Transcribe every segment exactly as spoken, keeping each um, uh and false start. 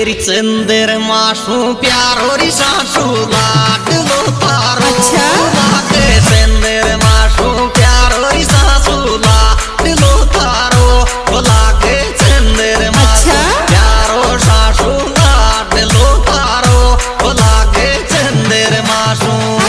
तेरी चंदर माशू प्यारो री सासू लाड लो तारो। अच्छा? लागे चंदर माशू प्यारो री सासू लाड लो तारो। लागे चंदर माशू प्यारो सासू लाड लो तारो। लागे चंदर माशू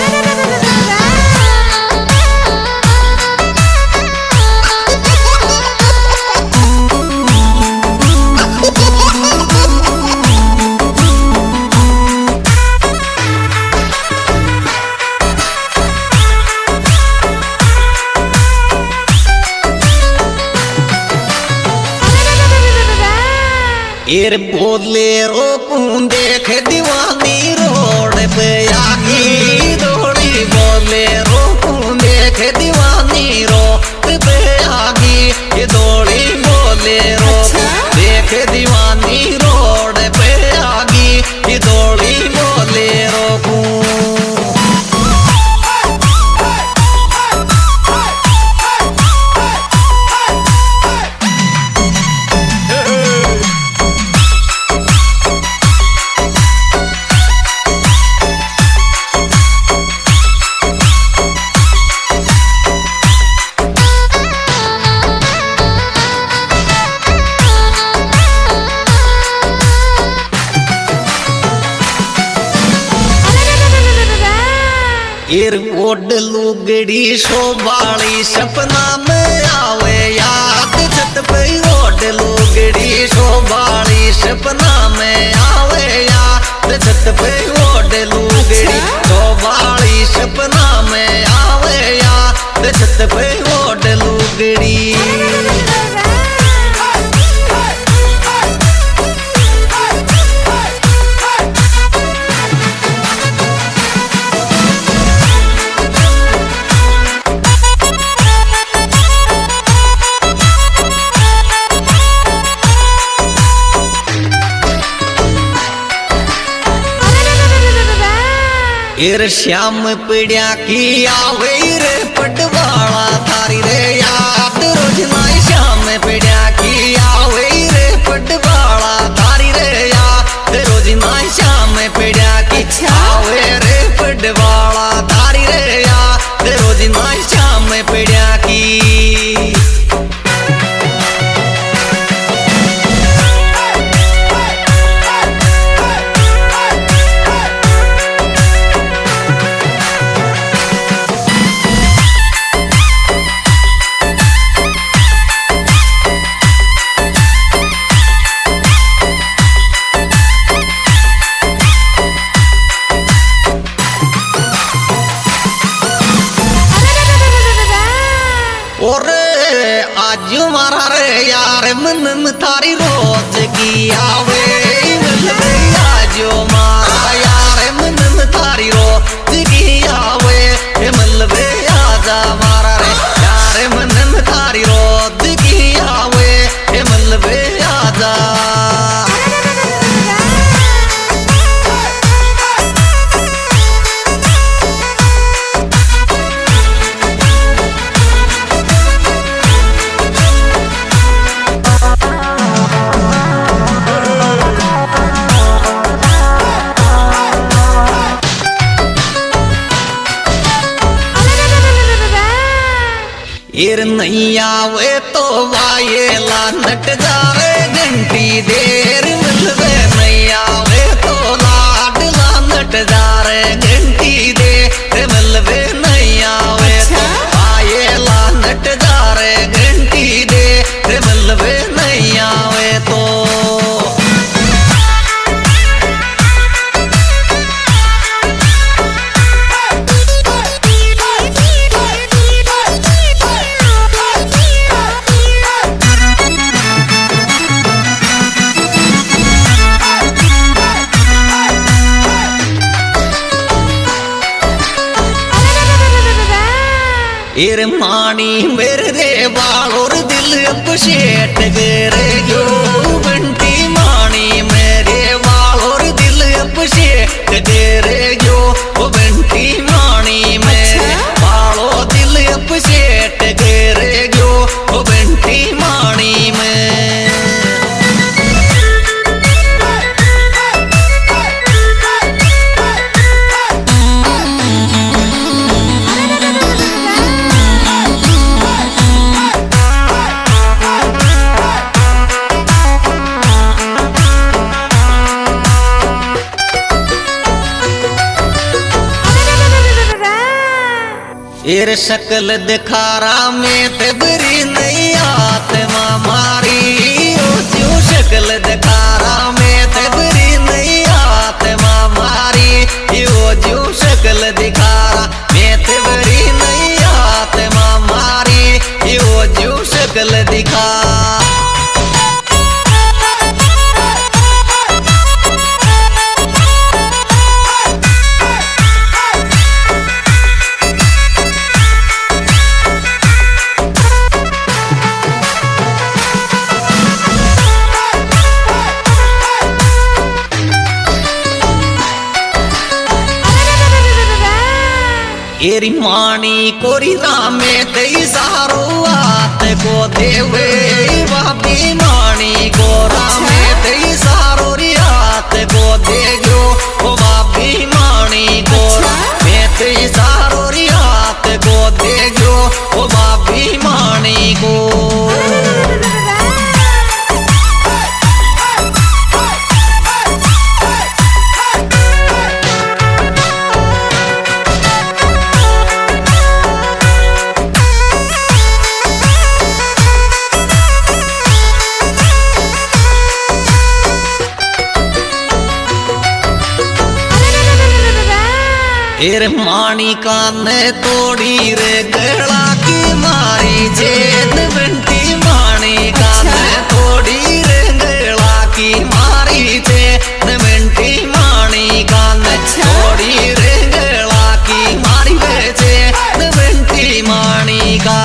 एर बोले रो कौन देख दीवानी रोड पे आगी दौड़ी। बोले रो कौन देख दीवानी रोड पे आगी ये दौड़ी। बोले रो देख दीवानी रोड पे आगी ये दौड़ी। बोले रो एर ओड लुगड़ी शोभाली सपना में आवे याद। छत पे ओड लुगड़ी शोभाली सपना में आवे याद। छत पे ओड लुगड़ी शोभाली सपना में आवे याद। छत पे ओड लुगड़ी एर श्याम पीड़िया की आवे रे पटवाला थारी रे याद। रोज नाई श्याम पीड़िया की आवे रे पटवाला थारी रे याद। रोज नाई श्याम पीड़िया की आवे रे पटवाला थारी रे याद। रोज नाई श्याम पीड़िया की आज मारा रे यार मन थारी रोज की आवे। आज मारा यार मन थारी रोज की आवे। मलबे आजा मारा रे यार मन थारी रोज की आवे। मलबे आजा एर नहीं आवे तो वायेला नट जा रे घंटी देर। मिलवे नहीं आवे तो लाडला नट जा रे घंटी दे। मिलवे नहीं आवे तो वायेला नट जा रे घंटी दे। मिलवे नहीं आवे तो एर मानी मेरे रे बालोर दिल अब शेट गे जो। बंटी मानी मेरे बालोर दिल अब शेट गे जो। बंटी मानी मेरे बालो दिल अब शेट गे जो। बंटी मानी में एर शकल दिखारा में तेबरी नहीं आत मारी ओ जो शकल दिखारा में तेबरी नहीं आत मारी ओ जो शकल दिखारा में तेबरी नहीं आत मारी ओ जो शकल दिखा एरी माणी कोरी रामे तेई सारो आत को देवे बापी माणी को रामे तेई सारो रियात को देगो ओ बापी माणी को मैं तेई सारो रियात को देगो ओ बापी माणी को एर माणी कान तोड़ी रे गला की मारी जेद बंटी माणी कान तोड़ी रे गला की मारी जेद बंटी माणी कान तोड़ी रे गला की मारी जेद बंटी माणी का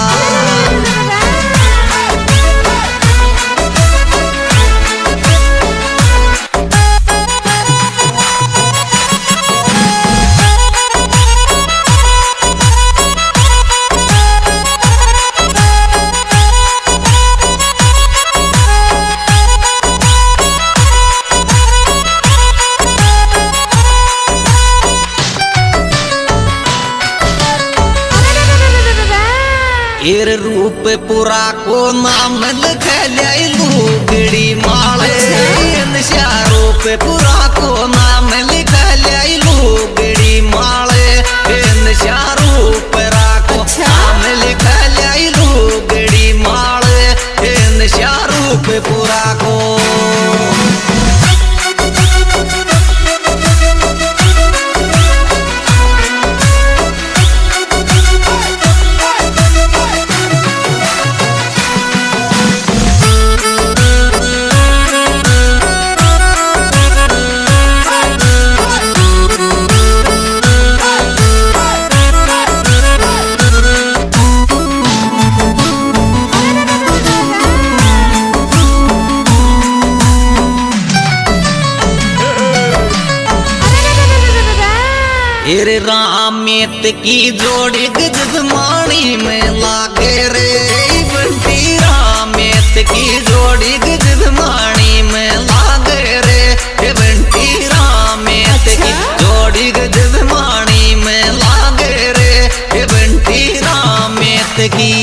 एर रूप पुरा को नाम लिख लुगड़ी माले नशा रूप पुरा को नाम लिख लुगड़ी माले नशा रूप राको नाम लिख लुगड़ी माले नशा रूप पुरा को एर रामेत की जोड़ी गजब माणी में लागे रे बंटी रामेत की जोड़ी गजब माणी में लागे रे बंटी रामेत की जोड़ी गजब माणी में लागे रे बंटी रामेत की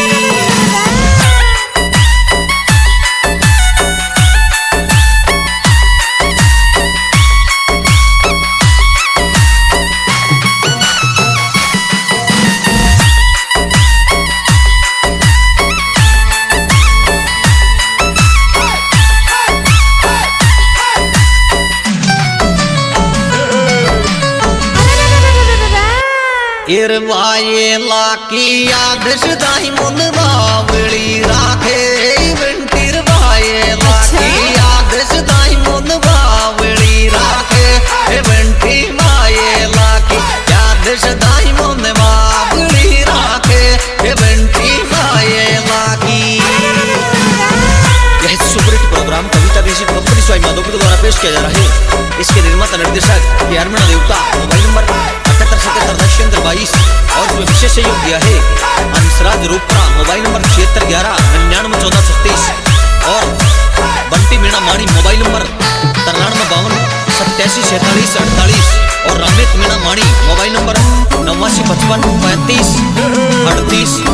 एर वाये लाकी याद सदाई मन बावली राखे बंटीर वाये लाकी याद सदाई मन बावली राखे बंटी वाये लाकी याद सदाई मन बावली राखे बंटी वाये लाकी। यह superhit programme Kavita basic company Sawai Madhopur द्वारा पेश किया जा रहा है। इसके निर्माता निर्देशक यारमना देवता। मोबाइल नंबर अठहत्तर सतहत्तर दशचंद्र बाईस और जो विशेष सहयोग दिया है अंशराज रूपरा। मोबाइल नंबर छिहत्तर ग्यारह निन्यानवे चौदह छत्तीस और बंटी मीणा माणी मोबाइल नंबर तिरानवे बावन सत्तासी सैंतालीस अड़तालीस और रमेश मीणा माणी मोबाइल नंबर नवासी पचपन पैंतीस अड़तीस।